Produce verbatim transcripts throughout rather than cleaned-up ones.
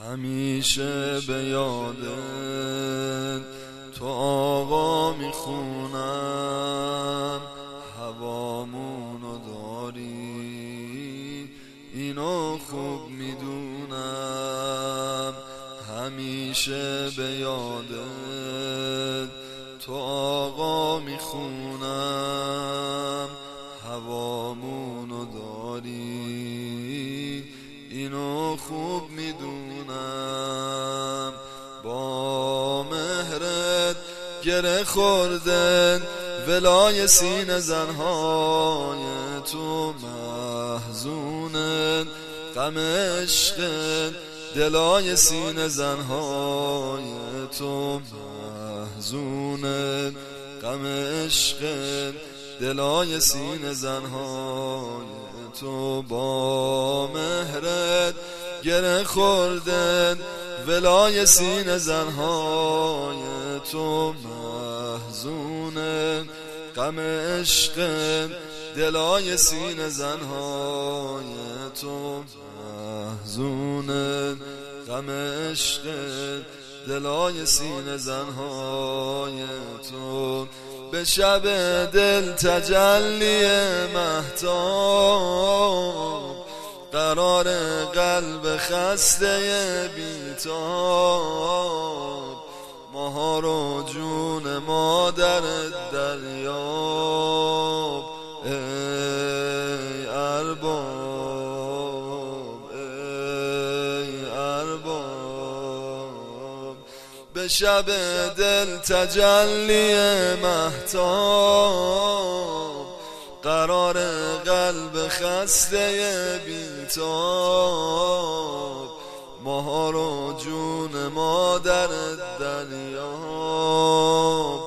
همیشه به یادت تو آقا میخونم، هوامونو داری اینو خوب میدونم. همیشه به یادت تو آقا میخونم، هوامونو داری اینو خوب میدونم. با مهرت گره خوردن ولای سینه زنهای تو، محزونن غم عشقت دلای سینه زنهای تو، محزونن غم عشقت دلای سینه زنهای تو. با مهرت گره خوردن ولای سینه زنهای تو، محزونن غم عشقت دلای سینه زنهای تو، محزونن غم عشقت دلای سینه زنهای تو. به شب دل تجلی مهتاب، قرار قلب خسته بیتاب، ماها رو جون مادر دریاب. ای ارباب ای ارباب، به شب دل تجلی مهتاب، قرار قلب خسته بیتاب، ماها رو جون مادر دریاب.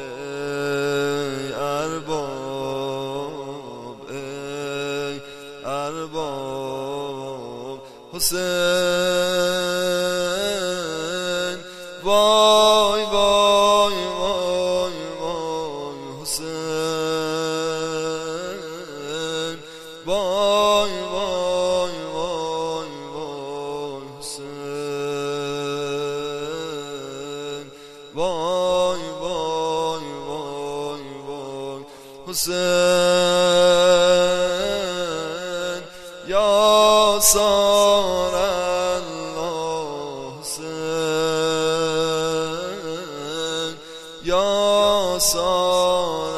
ای ارباب ای ارباب، حسین وای وای وای وای، حسین وای وای وای وای، حسین وای وای وای وای، حسین یا سار الله، حسین یا سار